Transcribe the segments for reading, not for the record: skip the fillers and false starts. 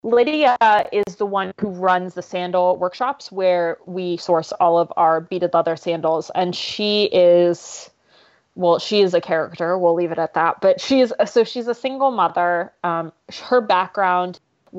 Lydia is the one who runs the sandal workshops where we source all of our beaded leather sandals. And she is a character. We'll leave it at that. But she's a single mother. Her background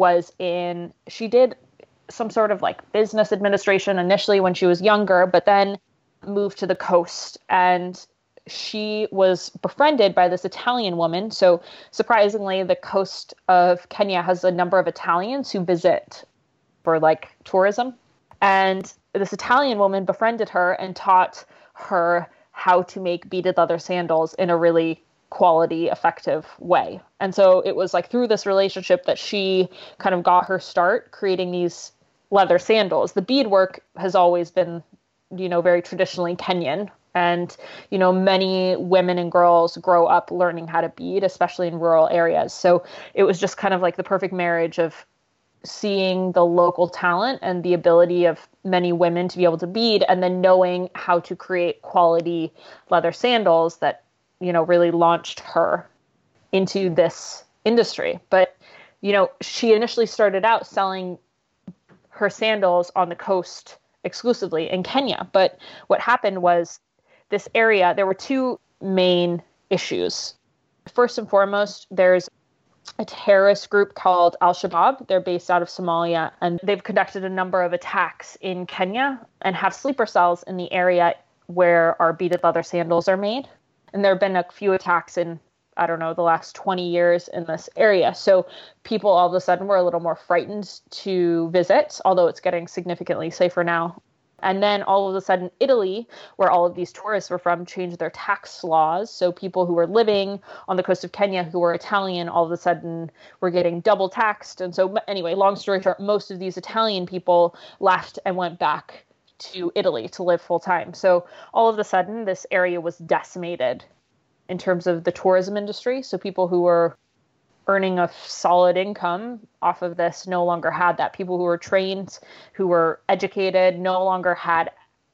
she did some sort of like business administration initially when she was younger, but then moved to the coast, and she was befriended by this Italian woman. So surprisingly, the coast of Kenya has a number of Italians who visit for like tourism. And this Italian woman befriended her and taught her how to make beaded leather sandals in a really quality, effective way. And so it was like through this relationship that she kind of got her start creating these leather sandals. The beadwork has always been, very traditionally Kenyan. And, many women and girls grow up learning how to bead, especially in rural areas. So it was just kind of like the perfect marriage of seeing the local talent and the ability of many women to be able to bead, and then knowing how to create quality leather sandals that, really launched her into this industry. But, she initially started out selling her sandals on the coast exclusively in Kenya. But what happened was this area, there were two main issues. First and foremost, there's a terrorist group called Al-Shabaab. They're based out of Somalia, and they've conducted a number of attacks in Kenya and have sleeper cells in the area where our beaded leather sandals are made. And there have been a few attacks in, I don't know, the last 20 years in this area. So people all of a sudden were a little more frightened to visit, although it's getting significantly safer now. And then all of a sudden, Italy, where all of these tourists were from, changed their tax laws. So people who were living on the coast of Kenya who were Italian, all of a sudden were getting double taxed. And so anyway, long story short, most of these Italian people left and went back to Italy to live full time. So all of a sudden, this area was decimated in terms of the tourism industry. So people who were earning a solid income off of this no longer had that. People who were trained, who were educated, no longer had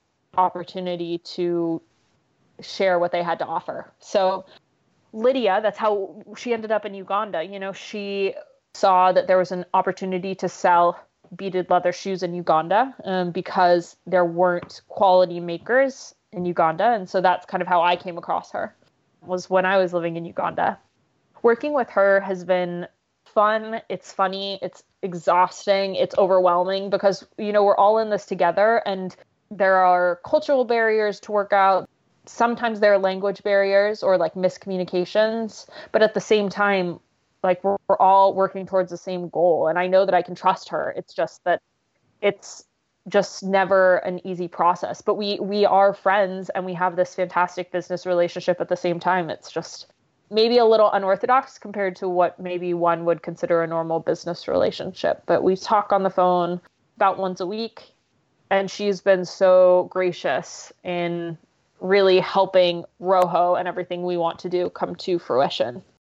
opportunity to share what they had to offer. So Lydia, that's how she ended up in Uganda. She saw that there was an opportunity to sell beaded leather shoes in Uganda because there weren't quality makers in Uganda. And so that's kind of how I came across her, was when I was living in Uganda. Working with her has been fun. It's funny. It's exhausting. It's overwhelming because, we're all in this together, and there are cultural barriers to work out. Sometimes there are language barriers or like miscommunications, but at the same time, like we're all working towards the same goal. And I know that I can trust her. It's just that it's just never an easy process, but we are friends and we have this fantastic business relationship at the same time. It's just maybe a little unorthodox compared to what maybe one would consider a normal business relationship. But we talk on the phone about once a week, and she's been so gracious in really helping Rojo and everything we want to do come to fruition.